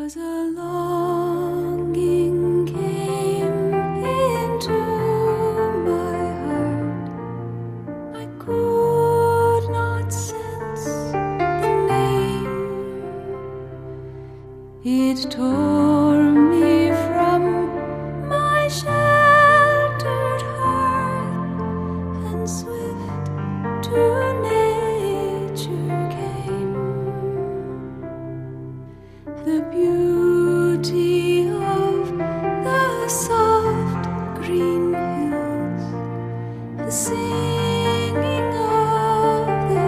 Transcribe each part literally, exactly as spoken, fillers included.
'Twas a longing came into my heart. I could not sense the name. It tore me from my sheltered hearth, and swift to nature came. The beauty of the soft green hills, the singing of the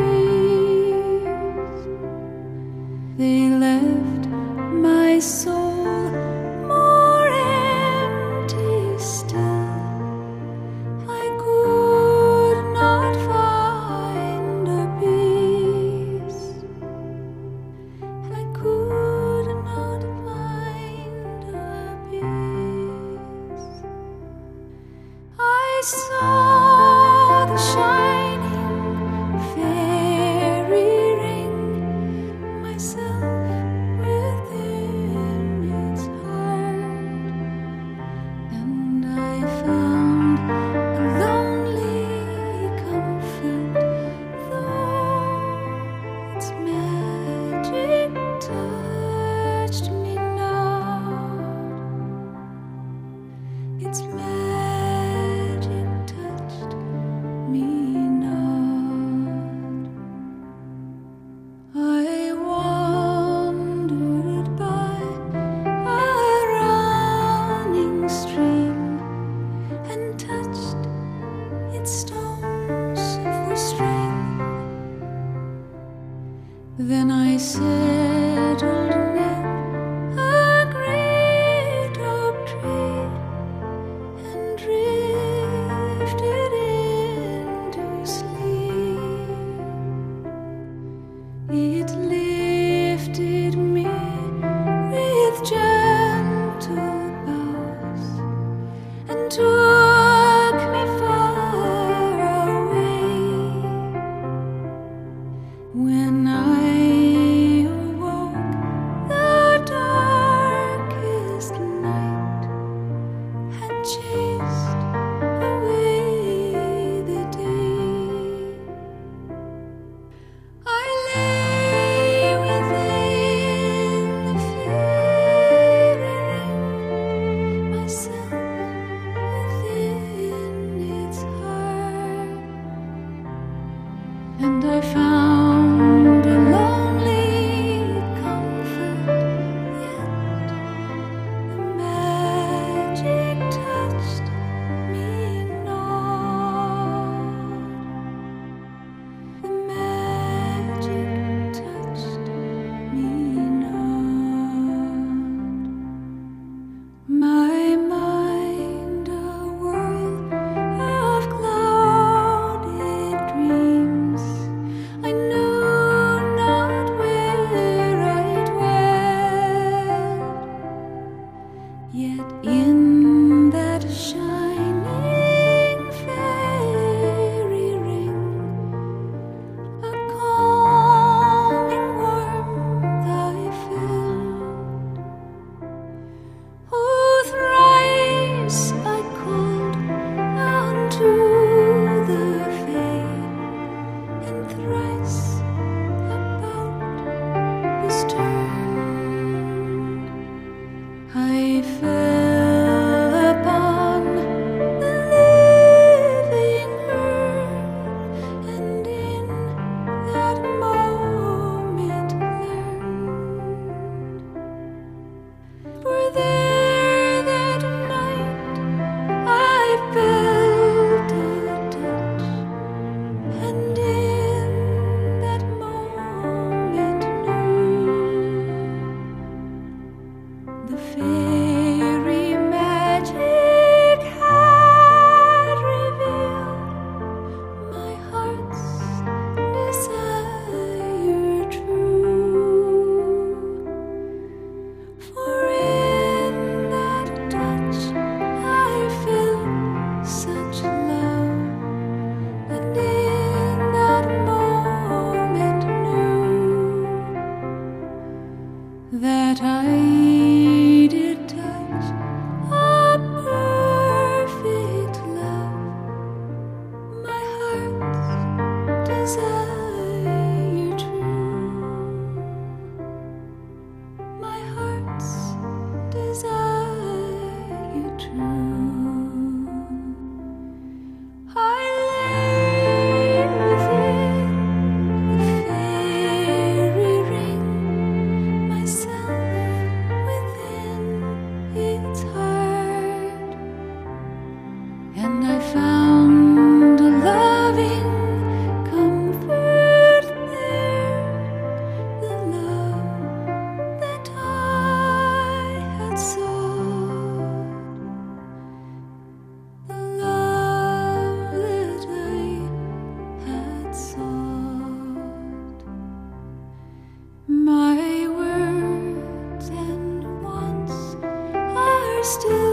trees, they left my soul more empty still. I could not find a peace. I could not find a peace. I saw the shining fairy ring, myself within its heart, and I found a lonely comfort, though its magic touched me not. Its magic touched me not. I wandered by a running stream and touched its stones for strength. Then I settled near a great oak tree and drifted into sleep. It lifted me with gentle bows and took me far away. When I awoke, the darkest night had chased away the day. I lay within the fairy ring, myself within its heart, and I found a lonely comfort, yet the magic touched me not. The magic touched me not. My mind a whirl of clouded dreams. I knew not where I dwelt, yet in that shining fairy ring a calming warmth I felt. Oh, thrice I called unto the fair, and thrice about was turned. I fell upon the living earth, and in that moment learned. For there that night I felt a touch, and in that moment knew still